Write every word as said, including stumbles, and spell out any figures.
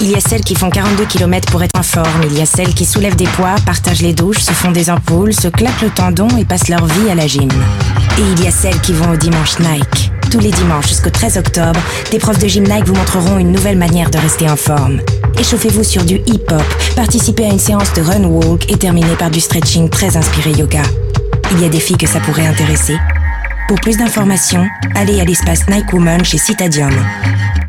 Il y a celles qui font quarante-deux kilomètres pour être en forme. Il y a celles qui soulèvent des poids, partagent les douches, se font des ampoules, se claquent le tendon et passent leur vie à la gym. Et il y a celles qui vont au dimanche Nike. Tous les dimanches jusqu'au treize octobre, des profs de gym Nike vous montreront une nouvelle manière de rester en forme. Échauffez-vous sur du hip-hop, participez à une séance de run walk et terminez par du stretching très inspiré yoga. Il y a des filles que ça pourrait intéresser. Pour plus d'informations, allez à l'espace Nike Woman chez Citadium.